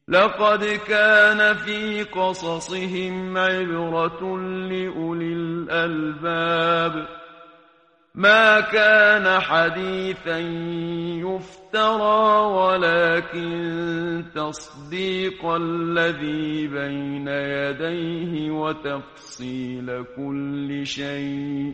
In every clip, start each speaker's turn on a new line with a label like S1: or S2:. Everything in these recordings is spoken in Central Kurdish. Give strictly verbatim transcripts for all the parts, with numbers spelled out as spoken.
S1: لقد كان في قصصهم عبرة لأولي الألباب ما كان حديثا يفترى ولكن تصديق الذي بين يديه وتفصيل كل شيء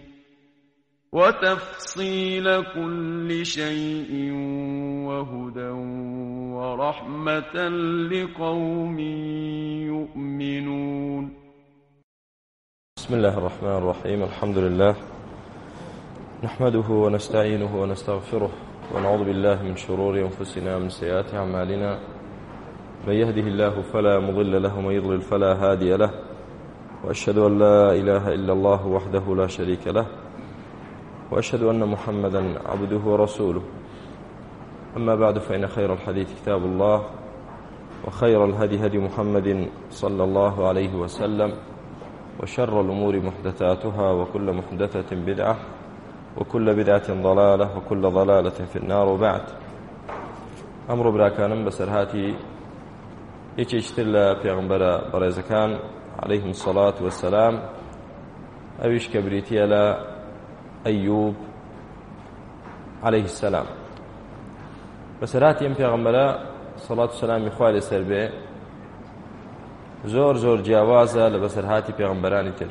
S1: وتفصيل كل شيء وهدى ورحمة لقوم يؤمنون.
S2: بسم الله الرحمن الرحيم. الحمد لله نحمده ونستعينه ونستغفره ونعوذ بالله من شرور أنفسنا ومن سيئات أعمالنا، من يهده الله فلا مضل له ومن يضلل فلا هادي له، وأشهد أن لا إله إلا الله وحده لا شريك له، وأشهد أن محمدا عبده ورسوله. أما بعد، فإن خير الحديث كتاب الله، وخير الهدي هدي محمد صلى الله عليه وسلم، وشر الأمور محدثاتها، وكل محدثة بدعة، وكل بدعة ضلالة، وكل ضلالة في النار. وبعد، أمر براكانم بسرهاتي يشتل في غنبرة بريزكان عليهم الصلاة والسلام أبيش كبريتي لا أيوب عليه السلام. بسرهاتي في غنبرة صلاة والسلام إخوالي سربي زور زور جاوازة لبسرهاتي في غنبراني تر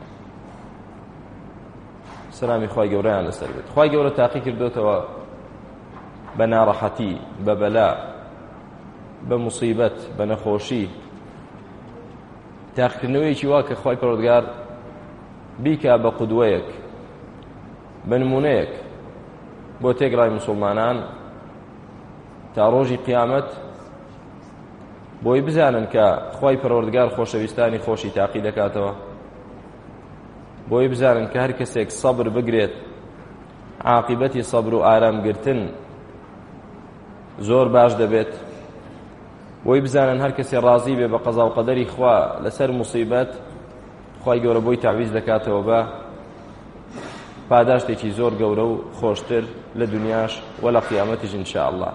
S2: سلامی خوای گەورەیان لەسەر بێت. خوای گەورە تاقی کردوتەوە بە ناڕەحەتی، بە بەلا، بە موسیبەت، بە نەخۆشی، تاقیکردنەوەیەکی وا کە خوای پەروەردگار بیکا بە قودوەیەک، بە نمونەیەک بۆ تێگەڕای موسڵمانان تا ڕۆژی قیامەت، بۆی بزانن کە خوای پەروەردگار خۆشەویستانی خۆشی تاقی دەکاتەوە، بۆی بزانن کە هەر کەسێک سەبر بگرێت عاقبەتی سەبر و ئارامگرتن زۆر باش دەبێت، بۆی بزانن هەر کەسێ ڕازی بێ بە قەزا و قەدەری خوا لەسەر موسیبەت، خوای گەورە بۆی تعویز دەکاتەوە بە پاداشتێکی زۆر گەورە و خۆشتر لە دنیاش و لە قیامەتیش ئینشاءالله.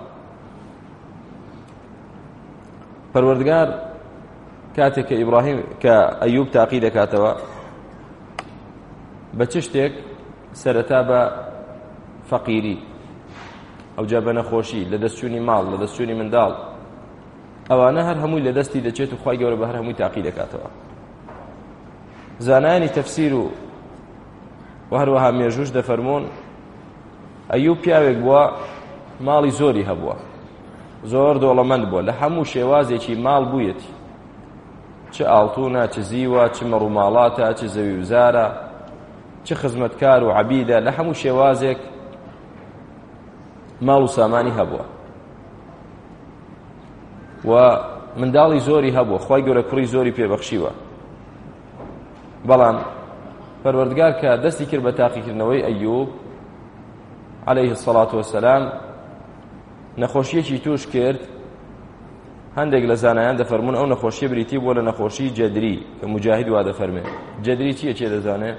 S2: پەروەردگار کاتێک کە ئیبراهیم کە ئەیوب تاقی دەکاتەوە بە چ شتێک؟ سەرەتا بە فەقیری، ئەوجا بە نەخۆشی، لە دەستچوونی ماڵ، لە دەستچوونی منداڵ، ئەوانە هەر هەمووی لە دەستی دەچێت و خوای گەورە بە هەر هەمووی تاقی دەکاتەوە. زانایانی تەفسیر و و هەروەها مێژووش دەفەرموون ئەیوب پیاوێک بووە ماڵی زۆری هەبووە، زۆر دۆڵەمەند بووە، لە هەموو شێوازێکی ماڵ بوویەتی، چ ئاڵتوونە، چ زیوە، چ مەڕووماڵاتە، چ زەوی وزارە، چه خزمەتکار و عەبیدە، لە هەموو شێوازێک ماڵ و سامانی هەبووە و منداڵی زۆری هەبووە، خوای گەورە کوڕی زۆری پێبەخشیوە. بەڵام پەروەردگار کە دەستی کرد بە تاقیکردنەوەی ئەیوب عەلەیه السەڵات وەسەلام، نەخۆشیەکی توش کرد. هەندێک لە زانایان دەفەرمون ئەو نەخۆشیە بریتی بووە لە نەخۆشی جەدری، کە موجاهید وا دەفەرمێ. جەدری چییە؟ چێ دەزانێ؟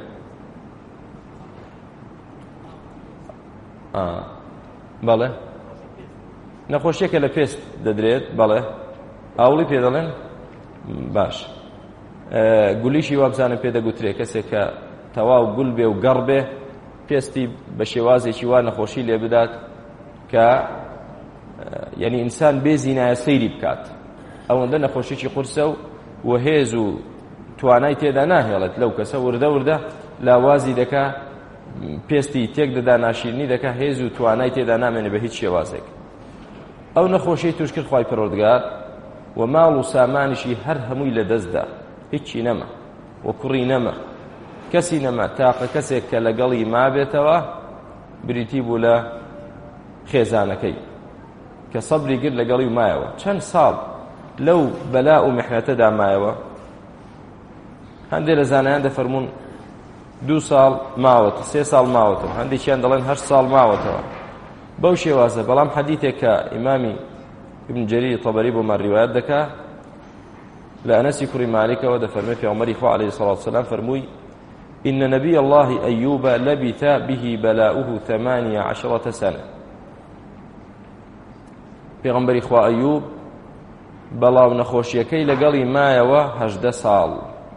S2: بەڵێ، نەخۆشیەکە لە پێست دەدرێت. بەڵێ، ئاوڵی پێ دەڵێن. باش، گولیشی وابزانە پێ دەگوترێ، کەسێک کە تەواو گول بێ و گەڕ بێ، پێستی بە شێوازێکی وا نەخۆشی لێ بدات کە یعنی ئینسان بێزی نایە سەیری بکات. ئەوەندە نەخۆشیی قورسە و وهێز و توانای تێدا ناهێڵێت لەو کەسە، وردە وردە لاوازی دەکا، پێستی تێک دەدا، ناشیرنی دەکا، هێز و توانای تێدا نامێنێ بە هیچ شێوازێک. ئەو نەخۆشی توش کرد خوای پەروەردگار و ماڵ و سامانیشی هەر هەمووی لە دەستدا، هیچی نەما و کوڕی نەما، کەسی نەما، تاقە کەسێک کە لەگەڵی مابێتەوە بریتی بوو لە خێزانەکەی کە سەبری گرت لەگەڵی و مایەوە. چەند ساڵ لەو بەلا و میحنەتەدا مایەوە. هەندێک لە زانایان دەفەرمون دوو ساڵ ماوەتە، سێ ساڵ ماوەتەوە، هەندێکیان دەڵێن هەشت ساڵ ماوەتەوە. بەو شێوازە. بەڵام حەدیثێک کە ئیمامی ابن جەریر تەبەری بۆمان ڕیوایەت دەکا لە ئەنەسی کوڕی مالیکەوە دەفەرمێت پێغەمبەری خوا عەلەیهی سەڵاتو وسەلام فەرمووی إن نبي الله أيوب لبث به بلاؤه ثمانية عشرة سنة. پیغمبری خوا أيوب بەڵاو نەخۆشیەکەی لەگەڵی مایەوە هەژدە ساڵ.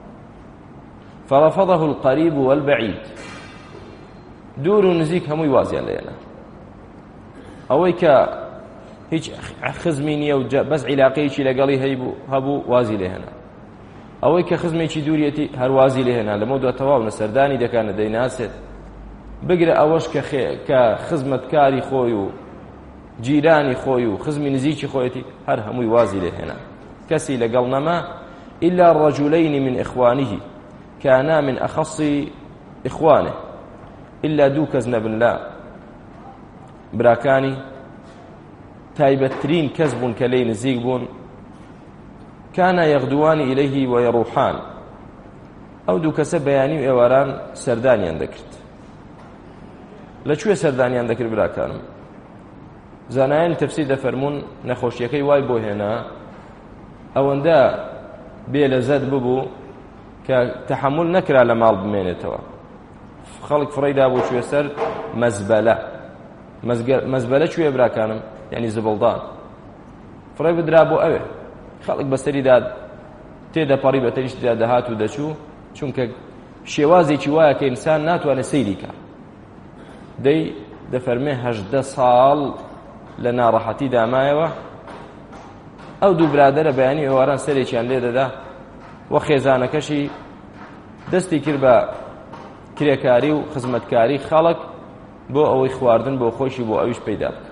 S2: فرفضه القريب والبعيد، دوور و نزیک هەمووی وازیان لێنا. ئەوەی کە هیچ خزمی نییە و بەس عیلاقەیەکی لەگەڵی هەبوو وازی لێهێنا، ئەوەی کە خزمێکی دووریەتی هەروازی لێهێنا، لەمە دووە تەواو سەردانی دەکانە دەیناسێت. بگرە ئەوەش کە خزمەتکاری خۆی و جیرانی خۆی و خزمی نزیکی خۆیەتی هەر هەمووی وازی لێهێنا. کەسی لەگەڵ نەما إلا الرجلين من إخوانه كانا من أخص إخوانه، إلا دوو کەس نەبن لە براکانی تایبەتترین کەس بوون کە لێی نزیک بوون. كانا يغدوان إليه ويروحان، ئەو دوو کەسە بەیانی و ئێواران سەردانیان دەکرد. لەکوێ سەردانیان دەکرد براکانم؟ زانایان تەفسیر دەفەرموون نەخۆشیەکەی وای بۆ هێنا ئەوەندە بێلەزەت ببوو کە تەحمل نەکرا لە ماڵ بمێنێتەوە. خەڵک فڕێدا بۆ کوێ سەر مەزبەلە. مەزبەلە کوێ براکانم؟ یعنی زبڵدان. فڕێ بدرا بۆ ئەوێ، خەڵک بەسەریدا تێدەپەڕی بە تەریشتدا دەهات و دەچوو، چونکە شێوازێکی وایە کە ئینسان ناتوانێت سەیری کە. دەی دەفەرمێ هەژدە ساڵ لە ناڕەحەتی دامایەوە. ئەو دوو برادەرە بەیانی ئێواران سەرێکیان لێ دەدا وە خێزانەکەشی دەستی کرد بە کرێکاری و خزمەتکاری خەڵک بۆ ئەوەی خواردن بۆ خۆشی بۆ ئەویش پەیدا بکە.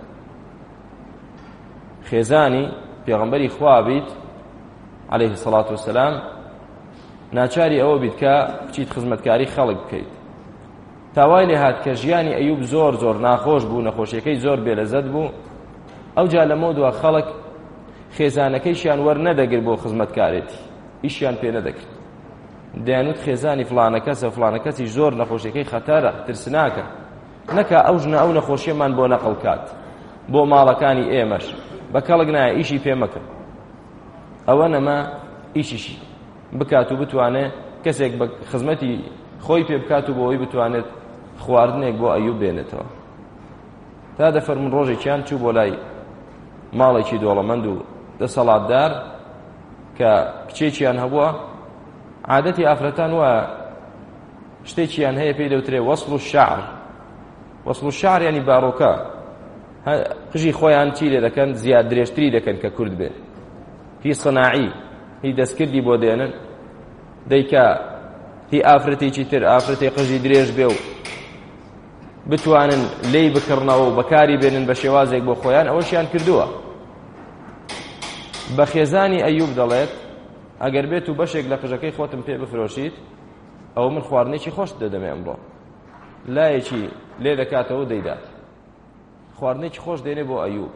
S2: خێزانی پێغەمبەری خوا بیت عەلەیهی السەڵات وەسەلام ناچاری ئەوە بیت کە بچیت خزمەتکاری خەڵک بکەیت. تاوای لێ هات کە ژیانی ئەیوب زۆر زۆر ناخۆش بوو، نەخۆشیەکەی زۆر بێلەزەت بوو. ئەوجا لەمە دووە خەڵک خێزانەکەیشیان وەرنەدەگرت بۆ خزمەتکارێتی، ئیشیان پێ نەدەکرد. دەیانوت خێزانی فڵانە کەسە فڵانە کەسیش زۆر نەخۆشیەکەی خەتەرە، ترسناکە، نەکا ئەو ژنە ئەو نەخۆشیەمان بۆ نەقڵ کات بۆ ماڵەکانی ئێمەش، بە کەڵک نایە ئیشی پێ مەکە. ئەوە نەما ئیشیشی بکات و بتوانێت کەسێک بە خزمەتی خۆی پێ بکات و بۆەوەی بتوانێت خواردنێک بۆ ئەیوب بێنێتەوە. تا دەفەرمون ڕۆژێکیان چوو بۆ لای ماڵێکی دۆڵەمەند و دەسەڵاتدار کە کچێکیان هەبووە. عادەتی ئافرەتان وە شتێکیان هەیە پێی دەوترێ وەصل الشعر. وەصل الشعر یعنی باڕۆکە، قژی خۆیان چی لێ دەکەن؟ زیاد درێژتری دەکەن کە کورد بێ. هی سەناعی، هی دەستکردی بۆ دێنن. دەیکە هی ئافرەتێکی تر ئافرەتێ قژی درێژ بێ و بتوانن لێی بکڕنەوە و بەکاری بێنن بە شێوازێک بۆ خۆیان، ئەوەشیان کردووە. بە خێزانی ئەیوب دەڵێت ئەگەر بێت و بەشێک لە قژەکەی خۆتم پێ بفرۆشیت ئەو من خواردنێکی خۆش دەدەمێ ئەمڕۆ. لایەکی لێ دەکاتەوە دەیدات، خواردنێکی خۆش دێنێ بۆ ئەیوب.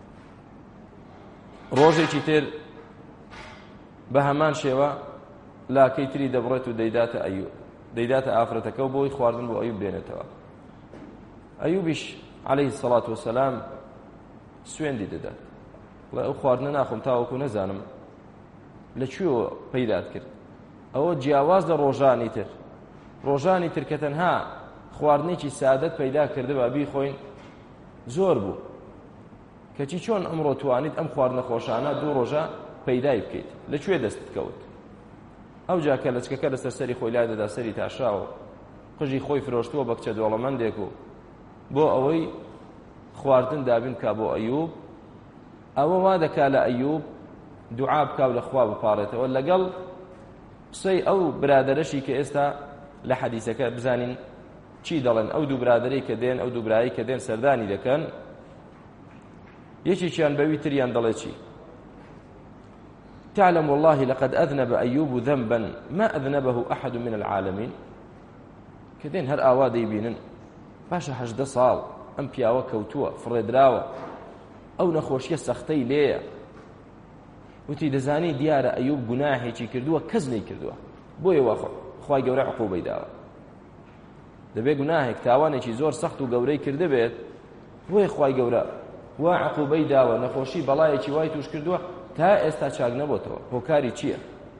S2: ڕۆژێکی تر بە هەمان شێوە لاکەی تری دەبڕێت و دەیداتە ئەیوب، دەیداتە ئافرەتەکە و بۆی خواردن بۆ ئەیوب دێنێتەوە. ئەیوبیش عەلەیهی السەڵات وەسەلام سوێندی دەدات، بڵێ ئەو خواردنە ناخۆم تاوەکو نەزانم لەکوێوە پەیدات کرد. ئەوە جیاواز لە ڕۆژانی تر، ڕۆژانی تر کە تەنها خواردنێکی سادەت پەیدا کردبە بیخۆین زۆر بوو. کەچی چۆن ئەمڕۆ توانیت ئەم خواردنە خۆشانە دوو ڕۆژە پەیدای بکەیت؟ لەکوێ دەستت کەوت؟ ئەو جا کە لەچکەکە لەسەر سەری خۆی لای دەدا سەری تاشاوە، قژی خۆی فرۆشتووە بە کچە دۆڵەمەندێک و بۆ ئەوەی خواردن دابین کا بۆ ئەیوب. ئەوە وا دەکا لە ئەیوب دوعا بکا و لە خوا بپاڕێتەوە، لەگەڵ قسەی ئەو برادەرەشی کە ئێستا لە حەدیسەکە بزانین چی دەڵێن. ئەو دوو برادەرەی کە دێن، ئەو دوو برایی کە دێن سەردانی دەکەن، یەکێکیان بەوی تریان دەڵێ چی؟ تعلم والله لقد أذنب أيوب ذنبا ما أذنبه أحد من العالمين. کە دێن هەر ئاوا دەیبینن باشە هەژدە ساڵ ئەم پیاوە کەوتووە فڕێدراوە، ئەو نەخۆشیە سەختەی لێیە، وتی دەزانی دیارە ئەیوب گوناهێکی کردووە کەس نەی کردووە، بۆیە وا خوای گەورە عقوبەی داوە. دەبێ گوناهێک تاوانێکی زۆر سەخت و گەورەی کرده بێت، بۆیە خوای گەورە وا عقوبەی داوە، نەخۆشی بەڵایەکی وای توش کردووە تا ئێستا چاک نەبووتەوە. هۆکاری چییە؟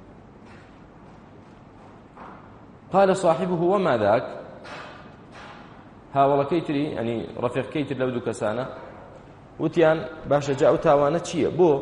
S2: قال صاحبه وما ذاك. هاوڵەکەی تری ئەنی ڕەفیقەکەی تر لەو دوو کەسانە وتیان باشە جا ئەو تاوانە چییە؟ بۆ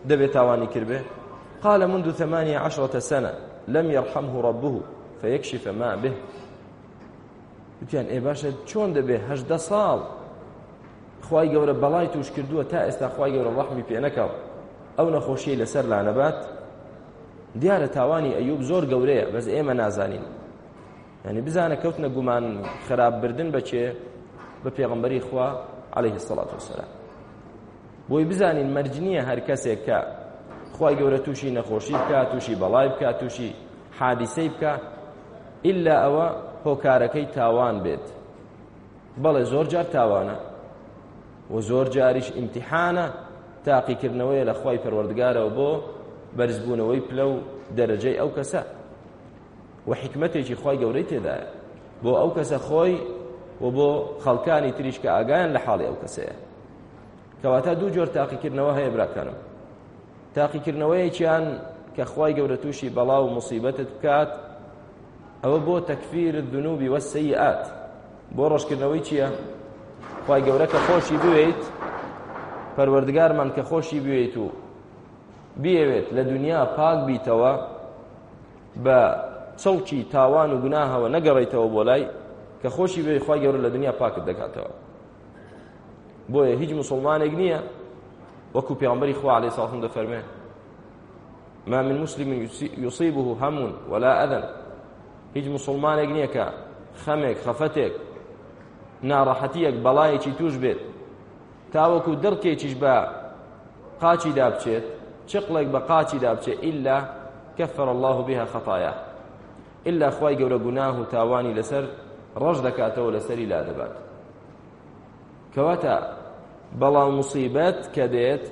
S2: دەبێت تاوانی کردبێ قال منذ ثمانية عشرة سنة لم يرحمه ربه فيكشف ما به وتیان ئێ باشە چۆن دەبێ هەژدە ساڵ خوای گەورە بەڵای توش کردووە تا ئێستا خوای گەورە ڕەحمی پێ نەکەڵ ئەو نەخۆشیی لەسەر لانەبات دیارە تاوانی ئەیوب زۆر گەورەیە بەس ئێمە نازانین یعنی بزانە کەوتنە گومان خراپبردن بەچێ بە پێغەمبەری خوا عەلەیهی السەڵات وەسەلام بۆی بزانین مەرج نییە هەر کەسێک کە خوای گەورە تووشی نەخۆشی بکات تووشی بەڵای بکات تووشی حادیسەی بکات ئیلا ئەوە هۆکارەکەی تاوان بێت بەڵێ زۆر جار تاوانە و زۆر جاریش ئیمتیحانە تاقیکردنەوەیە لە خوای پەروەردگارەوە بۆ بەرزبوونەوەی پلە و دەرەجەی ئەو کەسە و حکمەتێکی خوای گەورەی تێدایە بۆ ئەو کەسە خۆی و بۆ خەڵکانی تریش کە ئاگایان لە حاڵی ئەو کەسەیە کەواتە دوو جۆر تاقیکردنەوە هەیە براکانم تاقیکردنەوەیەکیان کە خوای گەورە تووشی بەڵا و موسیبەتت بکات ئەوە بۆ تەکفیر الذنوب والسیئات بۆ ڕۆژکردنەوەی چییە خوای گەورە کە خۆشی بوێیت پەروەردگارمان کە خۆشی بوێیت و بیەوێت لە دنیا پاک بیتەوە بە چەڵکی تاوان و گوناهەوە نەگەڕێیتەوە بۆ لای کە خۆشی بوێ خوای گەورە لە دنیا پاکت دەکاتەوە بۆیە هیچ موسڵمانێک نییە وەکو پێغەمبەری خوا عەلەیهی سەڵام دەفەرمێ ما من مسلم يصيبه هم ولا أذى هیچ موسڵمانێک نییە کە خەمێک خەفەتێک ناڕەحەتیەک بەڵایەکی توش بێت تاوەکو دڵکێکیش بە قاچی دابچێت چقڵێک بە قاچی دابچێت ئیلا كفر الله بها خطاياه إلا خوای گەورە گوناه و تاوانی لەسەر ڕەش دەکاتەوە لەسەری لا دەبات کەواتە بەڵام موسیبەت کە دێت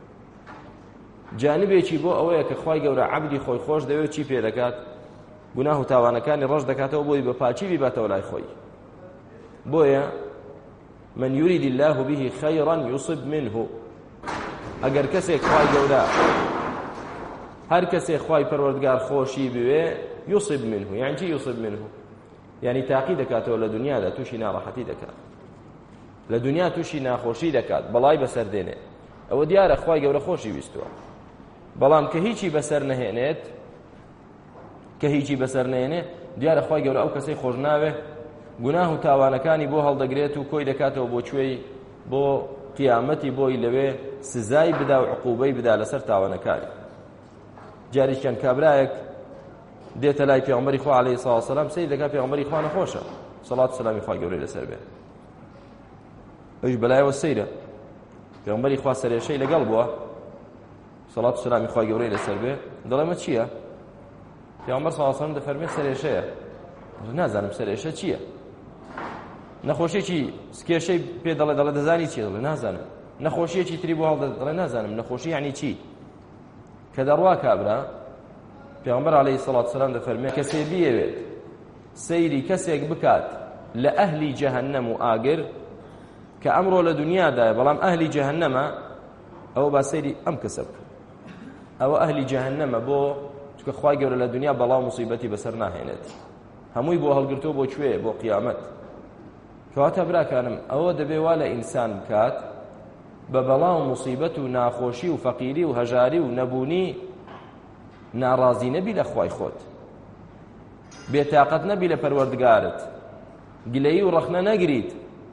S2: جانبێکی بۆ ئەوەیە کە خوای گەورە عەبدی خۆی خۆش دەوێت چی پێ دەکات گوناه و تاوانەکانی ڕەش دەکاتەوە بۆی بە پاچی بیباتەوە لای خۆی بۆیە من يريد الله به خيرا يصب منه ئەگەر کەسێک خوای گەورە هەر کەسێک خوای پەروەردگار خۆشی بوێ يصب منه يعني چی يصب منه يعني تاقی دەکاتەوە لە دنیادا تووشی ناڕەحەتی دەکات لە دنیا تووشی ناخۆشی دەکات بەڵای بەسەر دێنێ ئەوە دیارە خوای گەورە خۆشی ویستووە بەڵام کە هیچی بەسەر نەهێنێت کە هیچی بەسەر نێنێ دیارە خوای گەورە ئەو کەسەی خۆش ناوێ گوناه و تاوانەکانی بۆ هەڵدەگرێت و کۆی دەکاتەوە بۆ کوێی بۆ قیامەتی بۆی لەوێ سزای بدا و عقوبەی بدا لەسەر تاوانەکانی جاریشکەن کابرایەک دێتە لای پێغەمبەری خوا عەلەیهی سەڵاتو وەسەلام سەیر دەکات پێغەمبەری خوا نەخۆشە سەڵات و سەلامی خوای گەورەی لەسەر بێ ئەویش بەلایەوە سەیرە پێغەمبەری خوا سەرێشەی لەگەڵ بووە سەڵات و سەلامی خوای گەورەی لەسەر بێ دەڵێمە چییە پێغەمبەر سەڵاتو وەسەلام دەفەرمێت سەرێشەیە نازانم سەرێشە چییە نەخۆشیێکی سکێشەی پێ دەڵێ دەڵێ دەزانی چیە دەڵێ نازانم نەخۆشیێکی تری بۆ هەڵدە دەڵێ نازانم نەخۆشی یعنی چی کە دەڕوا کابرا پێغەمبەر عەلەیهی سەڵاتو وەسەلام دەفەرمێت کەسێ بیەوێت سەیری کەسێک بکات لە ئەهلی جەهەنەم و ئاگر کە ئەمڕۆ لە دنیادایە بەڵام ئەهلی جەهەنەمە ئەوە با سەیری ئەم کەسە بکە ئەوە ئەهلی جەهەنەمە بۆ چونکە خوای گەورە لە دنیا بەڵا و موسیبەتی بەسەر ناهێنێت هەمووی بۆ هەڵگرتووە بۆ کوێ بۆ قیامەت کەواتە براکانم ئەوە دەبێ وا لە ئینسان بکات بە بەڵا و موسیبەت و ناخۆشی و فەقیری و هەژاری و نەبوونی ناڕازی نەبی لە خوای خۆت بێتاقەت نەبی لە پەروەردگارت گلەیی و ڕەخنە نەگریت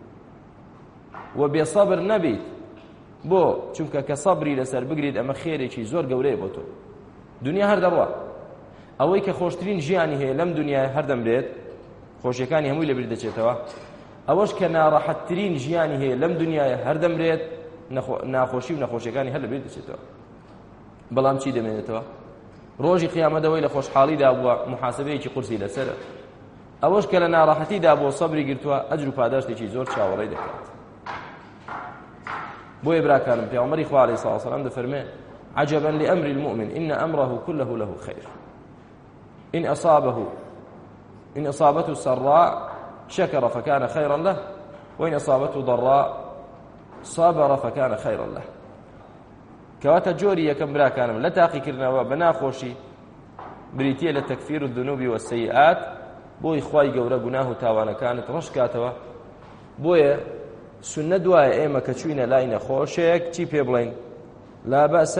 S2: و بێسەبر نەبیت بۆ چونکە کە سەبری لەسەر بگریت ئەمە خێرێکی زۆر گەورەیە بۆ تۆ دنیا هەر دەڕوا ئەوەی کە خۆشترین ژیانی هەیە لەم دنیای هەر دەمرێت خۆشیەکانی هەمووی لەبیر دەچێتەوە ئەوەش کە ناڕەحەتترین ژیانی هەیە لەم دنیای هەر دەمرێت ناخۆشی و نەخۆشیەکانی هەر لەبیر دەچێتەوە بەڵام چی دەمێنێتەوە ڕۆژی قیامەتەوەی لە خۆشحاڵیدا بووە محاسبەیەکی قورسی لەسەرە ئەوەش کە لە ناڕەحەتیدا بۆ سەبری گرتووە ئەجر و پاداشتێکی زۆر چاوەڕێی دەکات بۆیە براکانم پێغەمبەری خوا عەلەیهی سەڵاتو وەسەلام دەفەرمێ عجبا لأمر المؤمن إن أمره كله له خير إن أصابه إن أصابته سراء شكر فكان خيرا له وإن أصابته ضراء صبر فكان خيرا له كواتا جوري يكم براكانم لا تاقي كرنا بناخوشي بريتية لتكفير الذنوب والسيئات بوي خواي قورا قناه تاوانا كانت رشكاتوا بوي سنة دواء إيما كتشوين لاين خوشيك چي بيبلين لا بأس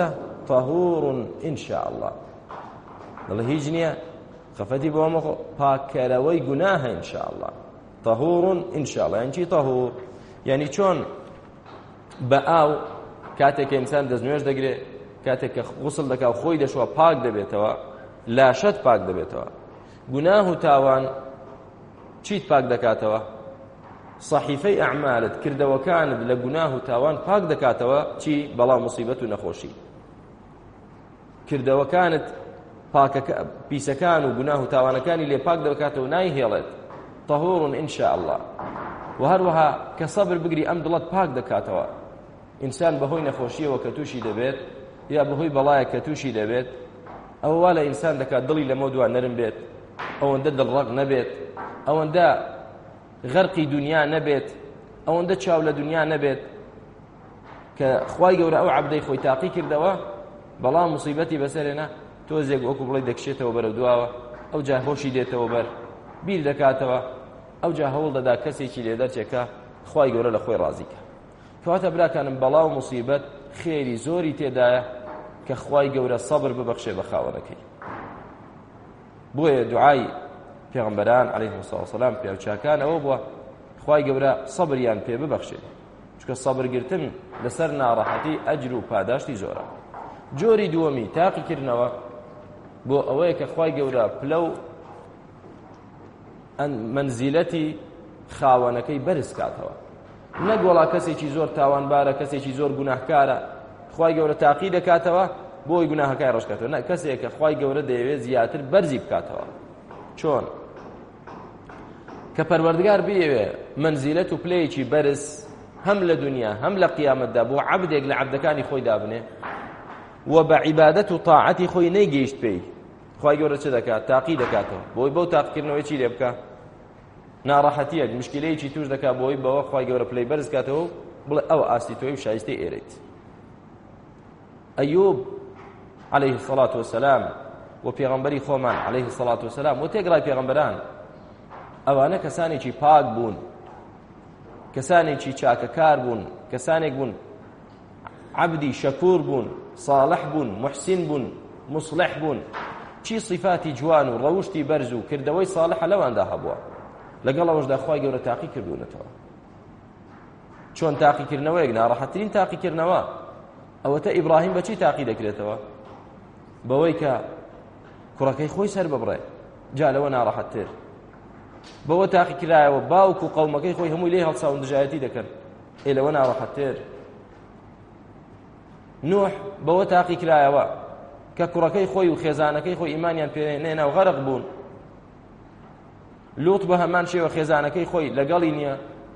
S2: طهور إن شاء الله الله هيجنيا خفتي بوامخ باكروي جناها إن شاء الله طهور إن شاء الله يعني شي طهور يعني شون بأو كاتك إنسان دزنوش دقري كاتك غسل دكا خوي دشوا باك دبيتوا لا شت باك دبيتوا جناه تاوان چیت پاک دەکاتەوە صحیفەی ئەعمالت کردەوەکانت لە گوناه و تاوان پاک دەکاتەوە چی بەڵام مصیبەت و نەخۆشی کردەوەکانت پیسەکان و گوناه و تاوانەکانی لێ پاک دەکاتەوە نایهێڵێت طهور إن شاء الله و هەروەها کە سەبر بگری ئەم دڵت پاک دەکاتەوە ئینسان بەهۆی نەخۆشیەوە کە تووشی دەبێت یا بەهۆی بەڵایە کە تووشی دەبێت ئەوە وا لە ئینسان دەکات دڵی لەمە دووە نەرم بێت ئەوەندە دڵڕەق نەبێت ئەوەندە غەرقی دنیا نەبێت ئەوەندە چاو لە دنیا نەبێت کە خوای گەورە ئەو عەبدەی خۆی تاقی کردەوە بەڵام موسیبەتی بەسەرێنە تۆزێک وەکو بڵێ دەکشێتەوە بەرەو دواوە ئەو جا هۆشی دێتەوە بەر بیر دەکاتەوە ئەو جا هەوڵ دەدا کەسێکی لێ دەرچێکە خوای گەورە لە خۆی ڕازیکە کەواتە براکانم بەڵاو موسیبەت خێری زۆری تێدایە کە خوای گەورە سەبر ببەخشێ بە خاوەنەکەی بۆیە دوعای پێغەمبەران عەلەیهیمۇ الصەلاة وەسەلام پیاوچاکان ئەوە بووە خوای گەورە سەبریان پێ ببەخشێت چونکە سەبرگرتن لەسەر ناڕەحەتی ئەجر و پاداشتی زۆرە جۆری دووەمی تاقیکردنەوە بۆ ئەوەیە کە خوای گەورە پلە و منزیلەتی خاوەنەکەی بەرز کاتەوە نەک وەڵا کەسێکی زۆر تاوانبارە کەسێکی زۆر گوناهکارە خوای گەورە تاقی دەکاتەوە بۆی گوناهەکەی ڕۆژکاتەوە نە کەسێک کە خوای گەورە دەیەوێت زیاتر بەرزی بکاتەوە چۆن کە پەروەردگار بيوێ منزیلەت و پلەیەکی بەرز هەم لە دنیا هەم لە قیامەتدا بۆ عەبدێک لە عەبدەکانی خۆی دابنێ و بە عیبادەت و تاعەتی خۆی نەیگەیشت پێی خوای گەورە چ دەکات تاقی دەکاتەوە بۆی بەو تاقیکردنەوەی چی لێ بکە ناڕەحەتیەک مشکلەیەکی توش دەکات بۆی بەوە خوای گەورە پلەی بەرز کاتەوە بڵێ ئەو ئاستی تۆی و شایستەی ئێرەیت ئەیوب عەلەیهی الصەلاة وەسەلام و پێغەمبەری خۆمان عەلەیهی الصەلاة وەسەلام و تێگەڵای پێغەمبەران ئەوانە کەسانێکی پاک بوون کەسانێکی چاکەکار بوون کەسانێک بوون عەبدی شەکوور بوون صالح بوون محسین بوون مصلح بوون چی صفاتی جوان و ڕەوشتی بەرز و کردەوەی صالحە لەواندا هەبووە لەگەڵ ئەوەشدا خوای گەورە تاقی کردوونەتەوە چۆن تاقیکردنەوەیەک ناڕەحەتترین تاقیکردنەوە ئەوەتە ئیبراهیم بەچی تاقی دەکرێتەوە بەوەی کە کوڕەکەی خۆی سەر ببڕێ جا لەوە ناڕەحەتتر بەوە تاقی کرایەوە باوک و قەومەکەی خۆی هەمووی لێ هەڵساون دژایەتی دەکەن ئێ لەوە ناڕەحەتتر نوح بەوە تاقی کرایەوە کە کوڕەکەی خۆی و خێزانەکەی خۆی ئیمانیان پێ نێنا و غەرق بوون لوط بە هەمان شێوە خێزانەکەی خۆی لەگەڵی نییە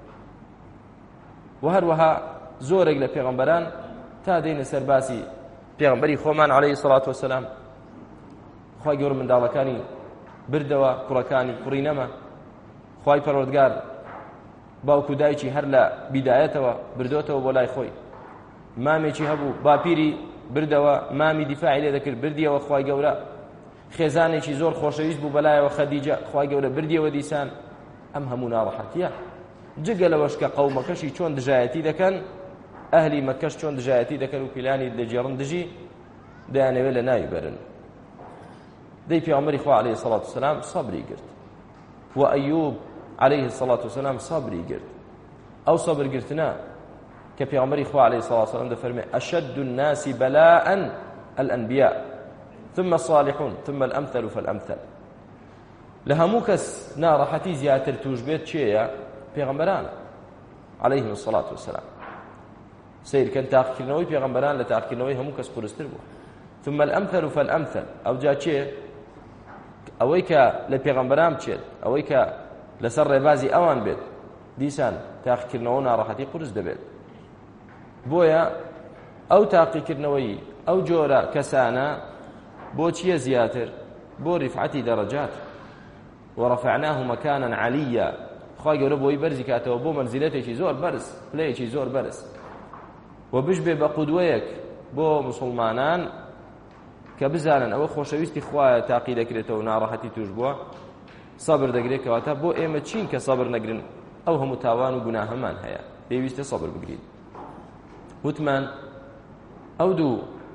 S2: و هەروەها زۆرێک لە پێغەمبەران تا دێنە سەر باسی پێغەمبەری خۆمان عەلەیهی سەڵات وەسەلام خوای گەورە منداڵەکانی بردەوە کوڕەکانی کوڕی نەما خوای پەروەردگار باوکو دایکی هەر لە بیدایەتەوە بردۆتەوە بۆ لای خۆی مامێکی هەبوو باپیری بردەوە مامی دیفاعی لێ دەکرد بردیەوە خوای گەورە خێزانێکی زۆر خۆشەویست بوو بەلایەوە خەدیجە خوای گەورە بردیەوە دیسان ئەم هەموو ناڕەحەتیە جگە لەوەش کە قەومەکەشی چۆن دژایەتی دەکەن ئەهلی مەکەش چۆن دژایەتی دەکەن و پیلانی دەجێڕن دژی دەیانەوێت لە ناوی بەرن دەی پێغەمبەری خوا عەلەیهی سەڵات وسەلام سەبری کرد و ئەیوب عەلەیهی سەڵات وسەلام سەبری کرد ئەو سەبرگرتنە کە پێغەمبەری خوا عەلەیهی سەڵات وسەلام دەفەرمێ ئەشەدُ الناس بەلاء الأنبياء ثم الصالحون ثم الأمثل فالأمثل لە هەموو کەس ناڕەحەتی زیاتر توش بێت چێیە پێغەمبەرانە عەلەیهیمۇ الصەلاة وەسەلام سیرکەن تاقیکردنەوەی پێغەمبەران لە تاقیکردنەوەی هەموو کەس قورستر بوو ثم الأمثل فالأمثل ئەو جا چێ ئەوەی کە لە پێغەمبەران بچێت ئەوەی کە لەسەر ڕێبازی ئەوان بێت دیسان تاقیکردنەوە ناڕەحەتی قورس دەبێت بۆیە ئەو تاقیکردنەوەی ئەو جۆرە کەسانە بۆ چییە زیاتر بۆ ریفعەتی دەرەجات وەڕەفەعناه مەکانەن عەلیە خوای گەورە بۆی بەرزی کاتەوە بۆ مەنزیلەتێکی زۆر بەرز پلەیەکی زۆر بەرز و بشبێ بە قودوەیەک بۆ موسڵمانان کە بزانن ئەوە خۆشەویستی خوایە تاقی دەکرێتەوە و ناڕەحەتی توش بووە سەبر دەگرێت کەواتە بۆ ئێمە چین کە سەبر نەگرن ئەو هەموو تاوان و گوناهەمان هەیە پێویستە سەبر بگرین وتمان ئەو دوو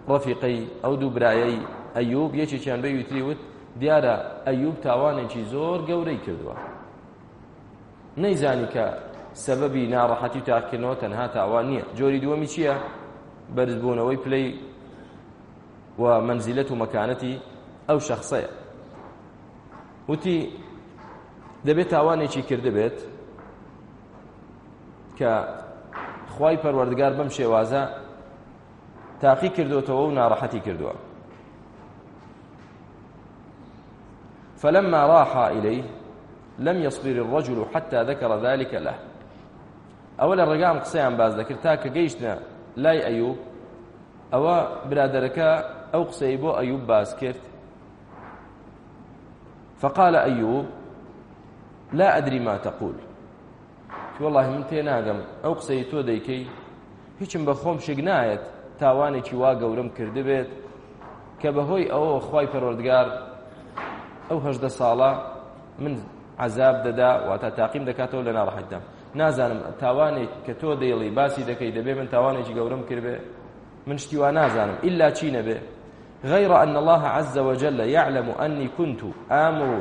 S2: ڕەفیقەی ئەو دوو برایەی ئەیوب یەکێکیان بە وتری وت دیارە ئەیوب تاوانێکی زۆر گەورەی کردووە، نەیزانی کە سەبەبی ناڕەحەتی و تاقیکردنەوە تەنها تاوان نییە. جۆری دووەمی چییە؟ بەرزبوونەوەی پلەی و مەنزیلەت و مەکانەتی ئەو شەخصەیە. وتی دەبێت تاوانێکی کرده بێت کە خوای پەروەردگار بەم شێوازە تاقی کردوتەوە و ناڕەحەتی کردووە. فلما راح إليه لم يصبر الرجل حتى ذكر ذلك له. أولا الرقام قصيان باز ذكر تاك قيشنا لاي أيوب أو برادرك أو قصيبو أيوب باز كرت. فقال أيوب لا أدري ما تقول، والله من تێناگەم ئەو قسەی تۆ دەیکەی هیچم بە خۆم شک نایەت تاوانێکی وا گەورەم کرده بێت کە بەهۆی ئەوە خوای پەروەردگار ئەو هەژدە ساڵە من عەزاب دەدا واتە تاقیم دەکاتەوە لە ناڕەحەتیدام. نازانم تاوانێک کە تۆ دەیڵی باسی دەکەی دەبێ من تاوانێکی گەورەم کردبێ، من شتی وا نازانم ئیلا چی نەبێ غير أن الله عز وجل يعلم أني كنت آمر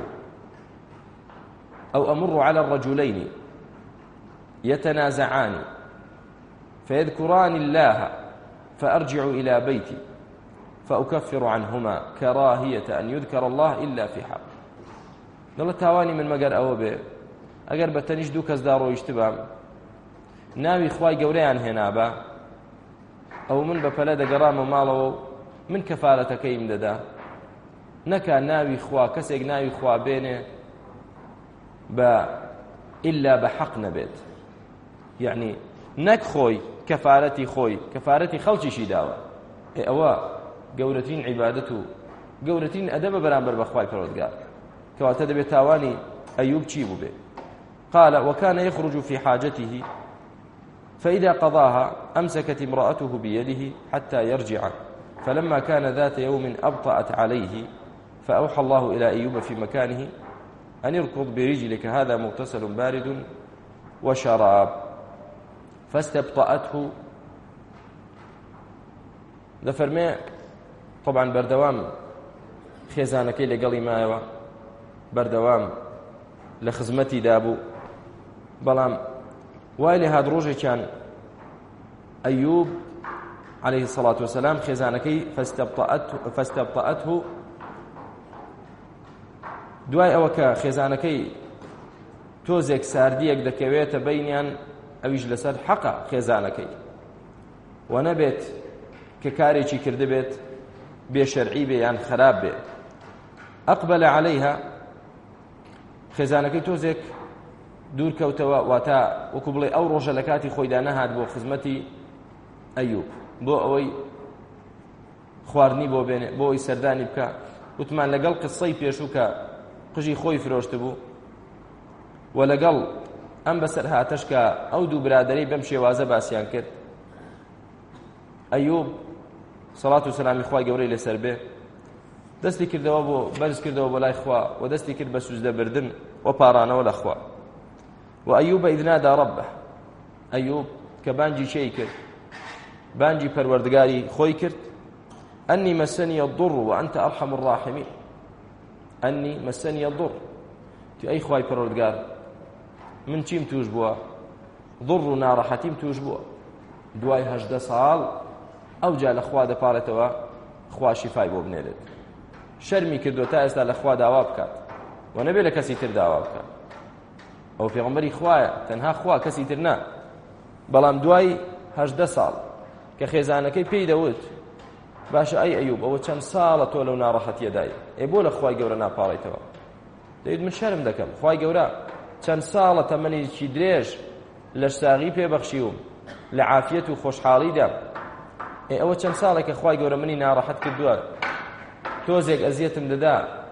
S2: أو أمر على الرجلين يتنازعان فيذكران الله فأرجع إلى بيتي فأكفر عنهما كراهية أن يذكر الله إلا في حق. دڵ تاوانی من مەگەر ئەوە بێ ئەگەر بە تەنیش دوو کەس داڕۆیشت بام ناوی خوای گەورەیان هێنابە ئەو من بە پەلە دەگەڕامە ماڵەوە من کەفارەتەکەیم دەدا، نەکا ناوی خوا کەسێک ناوی خوا بێنێ بە ئیلا بە حەق نەبێت، یعنی نەک خۆی کەفارەتی خۆی کەفارەتی خەڵکیشی داوە. ئەوە گەورەترین عیبادەت و گەورەترین ئەدەبە بەرامبەر بە خوای پەروەردگار کەواتە دەبێت تاوانی ئەیوب چی بوو بێ. قال وكان يخرج في حاجته فإذا قضاها أمسكت امرأته بيده حتى يرجع، فلما كان ذات يوم أبطأت عليه فأوحى الله إلى أيوب في مكانه أن يركض برجلك هذا مغتسل بارد وشراب فاستبطأته. دفرمي طبعا بردوام خێزانەکەی لەگەڵی مایەوە، بەردەوام لە خزمەتی دابوو، بەڵام وای لێ هات ڕۆژێکیان ئەیوب عليه الصلاة والسلام خێزانەکەی فاستبطأته دوای ئەوە کە خێزانەکەی تۆزێک ساردیەک دەکەوێتە بینیان ئەویش لەسەر حەقە خێزانەکەی و نەبێت کە کارێکی کرده بێت بێشەرعی بێ یان خراپ بێ. ئەقبل عليها خێزانەکەی تۆزێک دوور کەوتەوە واتە وەکو بڵێ ئەو ڕۆژە لە کاتی خۆیدا نەهات بۆ خزمەتی ئەیوب بۆ ئەوەی خواردنی بۆ بێنێ بۆ ئەوی سەردانی بکە. وتمان لەگەڵ قسەی پێشوو کە قژی خۆی فرۆشت بوو و لەگەڵ ئەم بەسەر هاتەش کە ئەو دوو برادەرەی بەم شێوازە باسییان کرد ئەیوب سەڵات و سەلامی خوای گەورەی لەسەر بێ دەستی کردەوە بۆ بەرز کردەوە بۆ لای خوا و دەستی کرد بە سوزدە بردن و پارانەوە لە خوا. و ئەیوب إذ نادى ربه ئەیوب کە بانگی چێی کرد بانگی پەروەردگاری خۆی کرد أني مسني الضر وأنت أرحم الراحمين. أني مسني الضر تو أي خواي پەروەردگار من چیم توش بووە ضڕ و ناڕەحەتیم توش بووە دوای هەژدە ساڵ ئەو جا لە خوا دەپارێتەوە خوا شیفای بۆ بنێرێت. شەرمی کردو تا ئێستا لە خوا داوا بکات و نەبێ لە کەسی تر داوا بکات. ئەو پێغەمبەری خوایە تەنها خوا کەسی تر نا. بەڵام دوای هەژدە ساڵ کە خێزانەکەی پێی دەوت باشە ئەی ئەیوب ئەوە چەند ساڵە تۆ لەو ناڕەحەتیەدای ئێ بۆ لە خوای گەورە ناپاڕیتەوە. دەیت من شەرم دەکەم خوای گەورە چەند ساڵە تەمەنێکی درێژ لە ساغی پێبەخشیوم لە عافیەت و خۆشحاڵیدا، ئێ ئەوە چەند ساڵێکە خوای گەورە منی ناڕەحەت کردووە تۆزێک ئەزیەتم دەدا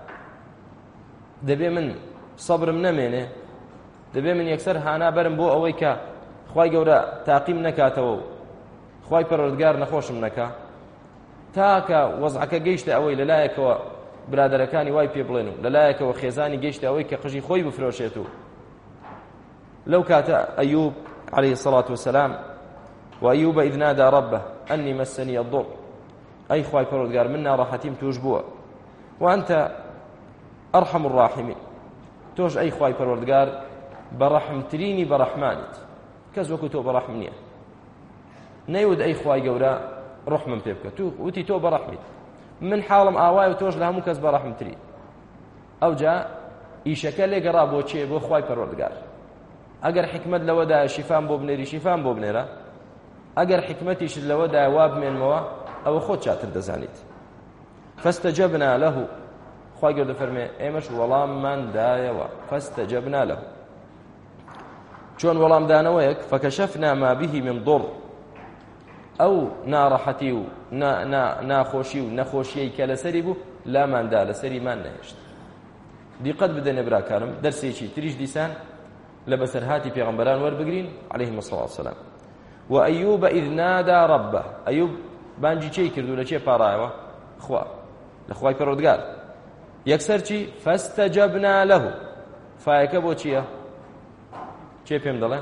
S2: دەبێ من سەبرم نەمێنێ دەبێ من یەکسەر هانا بەرم بۆ ئەوەی کە خوای گەورە تاقیم نەکاتەوە و خوای پەروەردگار نەخۆشم نەکا تاکە وەزعەکە گەیشتە ئەوەی لەلایەکەوە برادەرەکانی وای پێ بڵێن و لەلایەکەوە خێزانی گەیشتە ئەوەی کە قژی خۆی بفرۆشێت. و لەو کاتە ئەیوب عليه الصلاة والسلام وأيوب إذ نادى ربه أني مسني الضر ئەی خوای پەروەردگار من ناڕەحەتیم توش بووە وأنت أرحم الراحمين تۆش ئەی خوای پەروەردگار بەڕەحمترینی بەڕەحمانیت کەس وەکو تۆ بەڕەحم نییە نەیوت ئەی خوای گەورە ڕحمم پێ بکە تو وتی تۆ بەڕەحمیت من حاڵم ئاوای و تۆش لە هەموو کەس بەڕەحمتری ئەوجا ئیشەکە لێگەڕا بۆ چێ بۆ خوای پەروەردگار ئەگەر حکمت لەوەدایە شیفام بۆ بنێری شیفام بۆ بنێرە ئەگەر حکمەتیشت لەوەدایە وا بمێنمەوە ئەوە خۆت چاتر دەزانیت فاستجبنا له خوای گەورە دەفەرمێ ئێمەش وەڵاممان دایەوە فاستجبنا له چۆن وەڵام دانەوەیەک فكشفنا ما به من ضر ئەو ناڕەحەتی و ناخۆشی و نەخۆشیەی کە لەسەری بوو لاماندا لەسەریمان نەهێشت دیقەت بدەنێ براکانم دەرسێکی تریش دیسان لە بەسەرهاتی پێغەمبەران وەربگرین عەلەیهیم الصەلاة وەسەلام وأيوب إذ نادى ربه أيوب بانجی چی کردو لە چێ پاڕایەوە خوا لە خوای پەروەردگار یەکسەر چی فاستجبنا له فایەکە بۆ چییە چێ پێم دەڵێ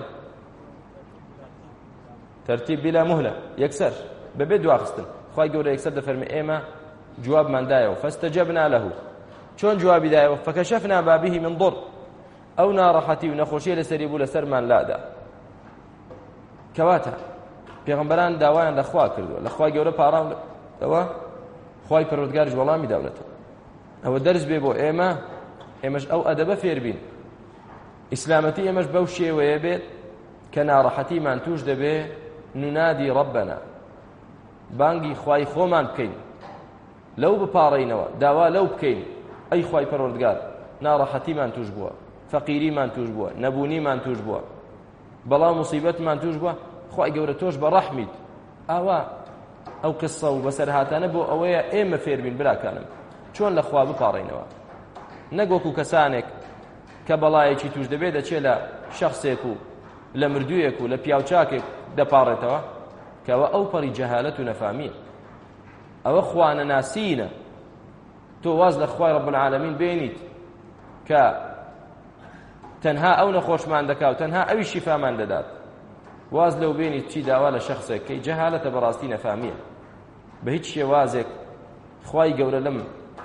S2: تەرتیب بلا مهلة یەکسەر بەبێ دواخستن خوای گەورە یەکسەر دەفەرمێ ئێمە جوابمان دایەوە فاستجبنا له چۆن جوابی دایەوە فكشفنا ما به من ضر ئەو ناڕەحەتی و نەخۆشیە لەسەری بوو لەسەرمان لادا کەواتە پێغەمبەران داوایان لە خوا کردووە لە خوای گەورە پاڕاوەوە خوای پەروەردگاریش وەڵامی داونەتەوە ئەوە دەرس بێ بۆ ئێمە ئێمەش ئەو ئەدەبە فێربین ئیسلامەتی ئێمەش بەو شێوەیە بێت کە ناڕەحەتیمان توش دەبێ نونادی ڕەبەنا بانگی خوای خۆمان بکەین لەو بپاڕینەوە داوا لەو بکەین ئەی خوای پەروەردگار ناڕەحەتیمان توش بووە فەقیریمان توش بووە نەبوونیمان توش بووە بەڵام موسیبەتمان توش بووە خوای گەورە تۆش بەڕەحمیت ئاوا ئەو قسە و بەسەرهاتانە بۆ ئەوەیە ئێمە فێربین براکانم چۆن لە خوا بپاڕینەوە نەگۆکو کەسانێک کە بەڵایەکی توش دەبێت دەچێت لە شەخصێک و لە مردوویەک و لە پیاوچاکێک دەپاڕێتەوە کەەوە ئەو پەڕی جەهالەت و نەفامیە ئەوە خوانەناسینە تۆ واز لە خوای ڕەب العالەمین بێنیت کە تەنها ئەو نەخۆشمان دەکا و تەنها ئەوی شیفامان دەدات واز لەو بێنیت چی داوا لە شەخصێک کەی جەهالەتە بەڕاستی نەفامیە بە هیچ شێوازێک خوای گەورە لەم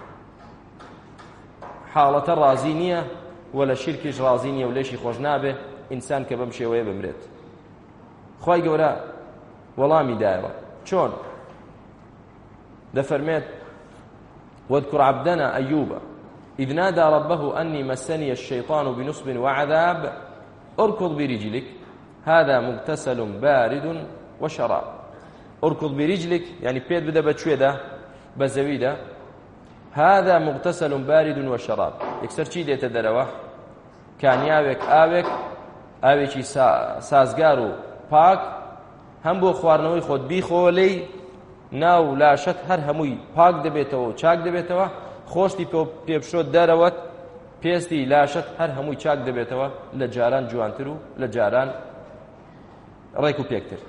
S2: حاڵەتە ڕازی نییە و لە شیرکیش ڕازی نییە و لێشی خۆش نابێ ئینسان کە بەم شێوەیە بمرێت خوای گەورە وەڵامی دایەوە چۆن دەفەرمێت واذكر عبدنا أيوب إذ نادى ربه أني مسني الشيطان بنصب وعذاب اركض برجلك هذا مغتسل بارد وشراب اركض برجلك يعني بيت بدا بتشويدا بزويدا هذا مغتسل بارد وشراب يكسر شي ديت دروا كان ياوك آوك آوكي سازگارو پاک هم بو خواردنەوەی خۆت بیخۆڵی ناو لاشت هەر هەمووی پاک دەبێتەوە چاک دەبێتەوە خۆشتی پێبشۆت دەرەوەت پێستی لاشت هەر هەمووی چاک دەبێتەوە لە جاران جوانتر و لە جاران ڕێک و پێکتر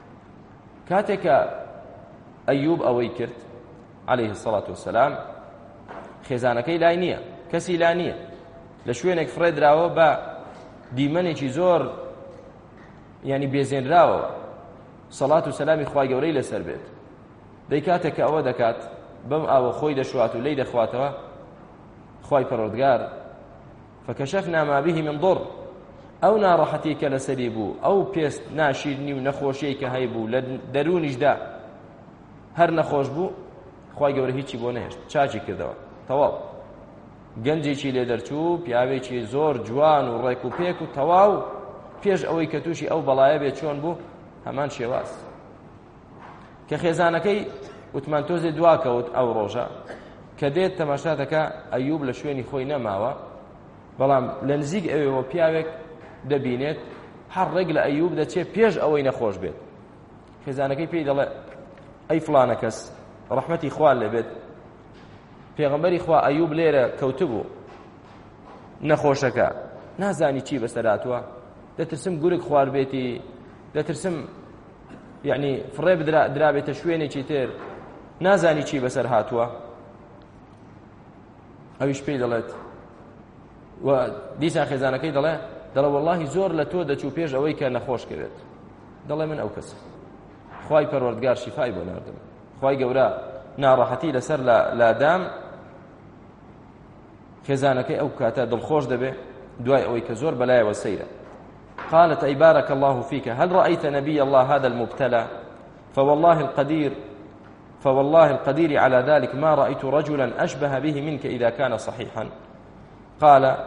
S2: کاتێکە ئەیوب ئەوەی کرد عەلەیهی السەڵات وەسەلام خێزانەکەی لای نییە کەسی لا نییە لە شوێنێک فڕێدراوە بە دیمەنێکی زۆر ینی بێزێنراوە سەڵات و سەلامی خوای گەورەی لەسەر بێت دەی کاتێک ئەوە دەکات بەم ئاوە خۆی دەشوات و لێی دەخواتەوە خوای پەروەردگار فكشفنا ما به من ضر ئەو ناڕەحەتی کە لەسەری بوو ئەو پێست ناشیرنی و نەخۆشیەی کە هەیبوو لە دەرونیشدا هەر نەخۆش بوو خوای گەورە هیچی بۆ نەهێشت چاچی کردەوە تەواو گەنجێکی لێ دەرچوو پیاوێکی زۆر جوان و ڕێک و پێک و تەواو پێش ئەوەی کە تووشی ئەو بەڵایە بێت چۆن بوو هەمان شێواز کە خێزانەکەی وتمان تۆزێ دواکەوت ئەو ڕۆژە کە دێت تەماشا دەکا ئەیوب لە شوێنی خۆی نەماوە بەڵام لە نزیک ئەوێەوە پیاوێک دەبینێت هەر ڕێک لە ئەیوب دەچێت پێش ئەوەی نەخۆش بێت خێزانەکەی پێی دەڵێ ئەی فڵانە کەس ڕەحمەتی خوا لێبێت پێغەمبەری خوا ئەیوب لێرە کەوتبوو نەخۆشەکە نازانی چی بەسەراتوە دەترسم گورگ خوار بێتی دەترسم یعنی فڕێ درابێتە شوێنێکی تر نازانی چی بەسەر هاتووە ئەویش پێی دەڵێت و دیسان خێزانەکەی دەڵێ دەڵێ وەڵڵاهی زۆر لە تۆ دەچوو پێش ئەوەی کە نەخۆش کرێت دەڵێ من ئەو کەسە خوای پەروەردگار شیفای بۆ ناردم خوای گەورە ناڕەحەتی لەسەر لادام خێزانەکەی ئەو کاتە دڵخۆش دەبێ دوای ئەوەی کە زۆر بەلایەوە سەیرە. قالت أي بارك الله فيك هل رأيت نبي الله هذا المبتلى فوالله القدير فوالله القدير على ذلك ما رأيت رجلا أشبه به منك إذا كان صحيحا. قال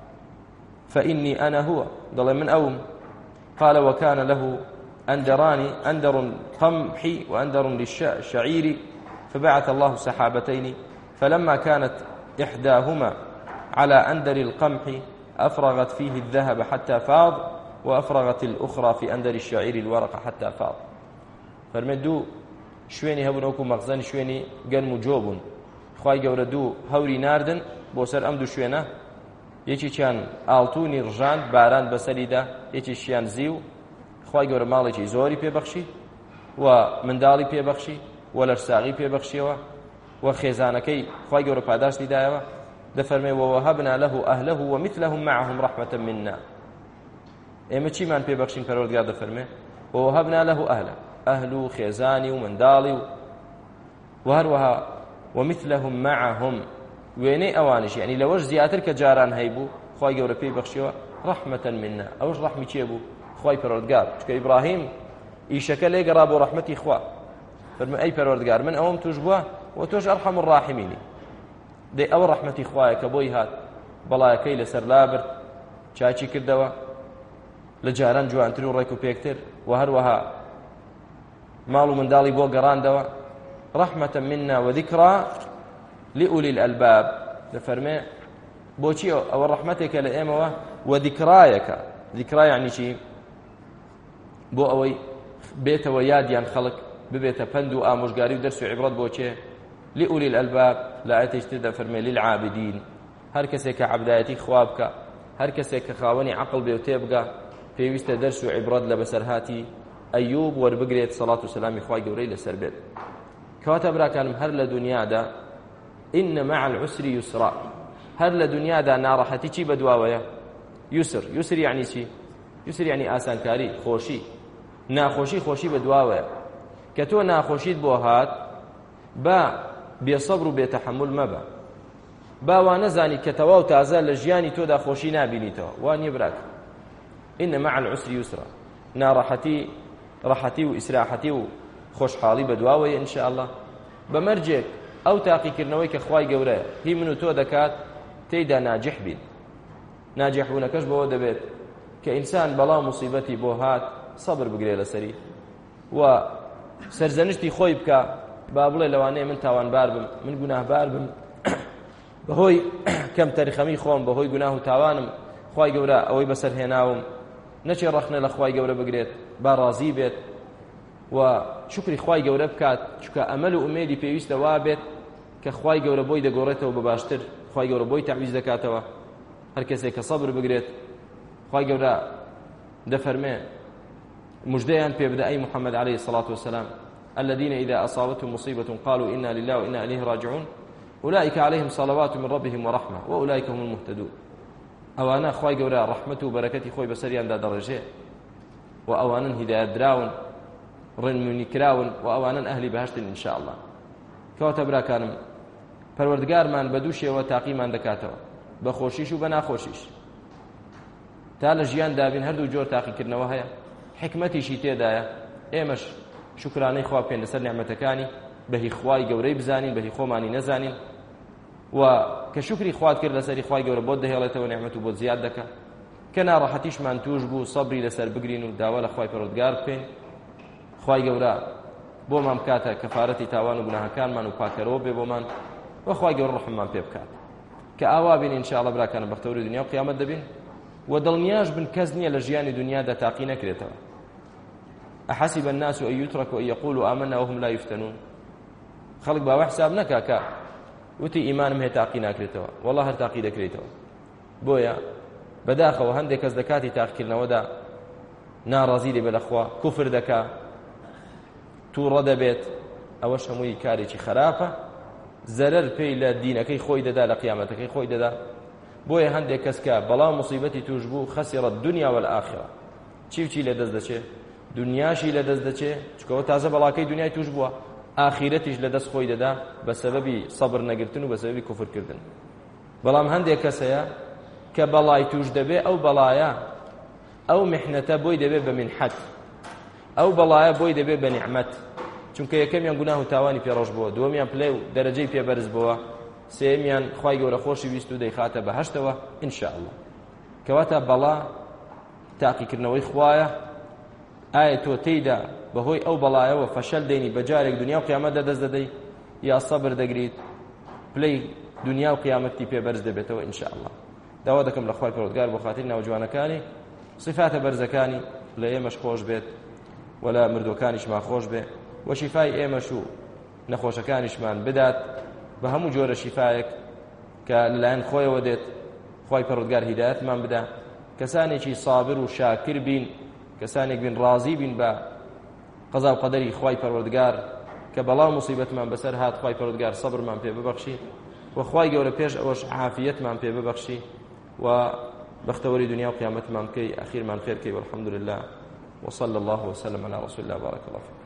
S2: فإني أنا هو ضل من أوم. قال وكان له أندران أندر قمح وأندر للشعير فبعث الله سحابتين فلما كانت إحداهما على أندر القمح أفرغت فيه الذهب حتى فاض وأفرغت الأخرى في أندر الشعير الورق حتى فاض. فرمدو شوێنی هەبوون وەکو مەخزەنی شوێنی گەرم و جۆ بوون. خوای گەورە دوو هەوری ناردن بۆ سەر ئەم دوو شوێنە، یەکێکیان ئاڵتوونی ڕژاند باران بەسەریدا، یەکێکیان زی و خوای گەورە ماڵێکی زۆری پێبەخشی و منداڵی پێبەخشی و لەرساغی پێبەخشیەوە و خێزانەکەی خوای گەورە پاداشتی دایەوە. دەفەرمێ ووهبنا له أهله ومثلهم معهم رحمة منا. ئێمە چیمان پێبەخشین؟ پەروەردگار دەفەرمێ ووهبنا له أهله، ئەهل و خێزانی و منداڵی و و هەروەها ومثلهم معهم، وێنەی ئەوانش یعنی لەوەش زیاتر کە جاران هەیبوو خوای گەورە پێی بەخشیەوە ڕەحمەتەن منا. ئەوش ڕەحمی چێ بوو؟ خوای پەروەردگار. چونکە ئیبراهیم ئیشەکە لێگەڕا بۆ ڕەحمەتی خوا، فەرمووی ئەی پەروەردگار من ئەوەم توش بووە و تۆش ئەرحەم الراحمینی. دەی ئەوە ڕەحمەتی خوایە کە بۆی هات بەڵایەکەی لەسەر لابرد، چاچی کردەوە لە جاران جوانتر و ڕێک و پێکتر و هەروەها ماڵ و منداڵی بۆ گەڕاندەوە. ڕەحمەتەن منا وذیکرا لئولی الئەلباب. دەفەرمێ بۆچی ئەوە ڕەحمەتێکە لە ئێمەوە و ذیکرایەکە. ذیکرا یعنی چی؟ بۆ ئەوەی بێتەوە یادیان خەڵک ببێتە پند و ئامۆژگاری و دەرس و عیبرەت بۆ چێ؟ لئولی الئەلباب. لە ئاەتێکی تر دەفەرمێ للعابدین، هەر کەسێک کە عەبدایەتی خوا بکە، هەر کەسێک کە خاوەنی عەقڵ بێ و تێبگا پێویستە دەرس و عیبرەت لە بەسەرهاتی ئەیوب وەربگرێت سەڵات و سەلامی خوای گەورەی لەسەر بێت. کەواتە براکانم هەر لە دنیادا ئین مع العسر یسرا، هەر لە دنیادا ناڕەحەتی چی بەدواوەیە؟ یوسر. یوسر یعنی چی؟ یوسر یعنی ئاسانکاری، خۆشی. ناخۆشی خۆشی بەدواوەیە کە تۆ ناخۆشیت بۆ هات با بێسەبر و بێتەحەمل مەبە، با وا نەزانیت کە تەواو تازە لە ژیانی تۆدا خۆشی نابینیتەوە. وانیە براک ئین مع العسر یسرا. ناڕەحەتی ڕەحەتی و ئیسراحەتی و خۆشحاڵی بەدواوەیە ئینشاء الله. بەمەرجێک ئەو تاقیکردنەوەی کە خوای گەورەیە هی من و تۆ دەکات تێیدا ناجح بین. ناجح بوونەکەش بەوە دەبێت کە ئینسان بەڵام موسیبەتی بۆ هات سەبر بگرێ لەسەری و سەرزەنشتی خۆی بکە، با بڵێ لەوانەیە من تاوانبار بم، من گوناهبار بم، بەهۆی کەم تەریخەمی خۆم، بەهۆی گوناه و تاوانم خوای گەورە ئەوەی بەسەر هێناوم، نەچێ ڕەخنە لە خوای گەورە بگرێت، با ڕازی بێت و شکری خوای گەورە بکات. چونکە ئەمەل و ئومێدی پێویستە وا بێت کە خوای گەورە بۆی دەگۆڕێتەوە بە باشتر، خوای گەورە بۆی تەعویز دەکاتەوە. هەر کەسێک کە سەبر بگرێت خوای گەورە دەفەرمێ مژدەیان پێ بدە ئەی محەممەد عەلەیهی الصەلاة والسلام الذين إذا أصابتهم مصيبة قالوا إنا لله وإنا إليه راجعون أولئك عليهم صلوات من ربهم ورحمة وأولئك هم المهتدون. ئەوانە خوای گەورە ڕەحمەت و بەرەکەتی خۆی بەسەریاندا دەڕێژێ و ئەوانن هیدایەت دراون، ڕێنمونی کراون و ئەوانن ئەهلی بەهەشتن ئینشاء الله. کەواتە براکانم پەروەردگارمان بە دوو شێوە تاقیمان دەکاتەوە، بە خۆشیش و بە ناخۆشیش. تا لە ژیان دابین هەردوو جۆر تاقیکردنەوە هەیە، حکمەتیشی تێدایە. ئێمەش شکرانەی خوا بکەین لەسەر نیعمەتەکانی، بەهی خوای گەورەی بزانین، بەهی خۆمانی نەزانین و کە شکری خوات کرد لەسەری خوای گەورە بۆت دەهێڵێتەوە نیعمەت و بۆت زیاد دەکە. کە ناڕەحەتیشمان توش بوو سەبری لەسەر بگرین و داوا لە خوای پەروەردگار بکەین. خوای گەورە بۆمان بکاتە کەفارەتی تاوان و گوناهەکانمان و پاکەرەوە بێ بۆمان و خوای گەورە ڕەحممان پێ بکات. کە ئاوا بین ئینشاء الله براکانم بەختەوری دنیا و قیامەت دەبین و دڵنیاش بن کەس نییە لە ژیانی دنیادا تاقی نەکرێتەوە. أحسب الناس أن يتركوا أن يقولوا آمنا وهم لا يفتنون. خلق باوە حساب نەکا کە وتی ئیمانم هەیە تاقی ناکرێتەوە، وەڵڵا هەر تاقی دەکرێتەوە. بۆیە بەداخەوە هەندێک کەس لە کاتی تاقیکردنەوەدا ناڕازی لێ بێ لەخوا، کوفر دەکا، تووڕە دەبێت، ئەوەش هەمووی کارێکی خراپە، زەرەر پێی لە دینەکەی خۆی دەدا، لە قیامەتەکەی خۆی دەدا. بۆیە هەندێک کەس کە بەڵام موسیبەتی توش بوو خەسیرە الدنیا والآخرە، چی و چی لە دەست دەچێ؟ دنیاشی لە دەست دەچێ، چکەوە تازە بەڵاکەی دنیای توش بووە، ئاخیرەتیش لە دەست خۆی دەدا بە سەبەبی سەبر نەگرتن و بە سەبەبی کوفرکردن. بەڵام هەندێک کەسەیە کە بەڵای توش دەبێ، ئەو بەڵایە ئەو میحنەتە بۆی دەبێت بە منحەت، ئەو بەڵایە بۆی دەبێت بە نیعمەت، چونکە یەکەمیان گوناه و تاوانی پێڕۆژ بووە، دووەمیان پلێ و دەرەجەی پێبەرز بووە، سێمیان خوای گەورە خۆشی ویست و دەیخاتە بەهەشتەوە ئینشاءالله. کەواتە بەڵا تاقیکردنەوەی خوایە، ئایا تۆ تێیدا بەهۆی ئەو بەڵایەوە فەشەل دەینی بە جارێک دنیا و قیامەتدا دەست دەدەی، یا سەبر دەگریت پلەی دنیا و قیامەتی پێبەرز دەبێتەوە ئینشاءالله. داوا دەکەم لە خوای پەروەردگار بۆ خاتری ناوجوانەکانی صفاتە بەرزەکانی لە ئێمەش خۆش بێت و لە مردوەکانیشمان خۆش بێ و شیفای ئێمەش و نەخۆشەکانیشمان بدات بە هەموو جۆرە شیفایەک کە لەلایەن خۆیەوە دێت. خوای پەروەردگار هیدایەتمان بدە، کەسانێکی سابر و شاکر بین، کەسانێک بین ڕازی بین بە قەزا و قەدەری خوای پەروەردگار کە بەڵاو موسیبەتمان بەسەر هات، خوای پەروەردگار سەبرمان پێ ببەخشی و خوای گەورە پێش ئەوەش عافیەتمان پێ ببەخشی و بەختەوەری دنیا و قیامەتمان بکەی، ئەخیرمان خێر بکەی. والحەمدولله وصلى الله وسلم على رسول الله بارك الله فيك.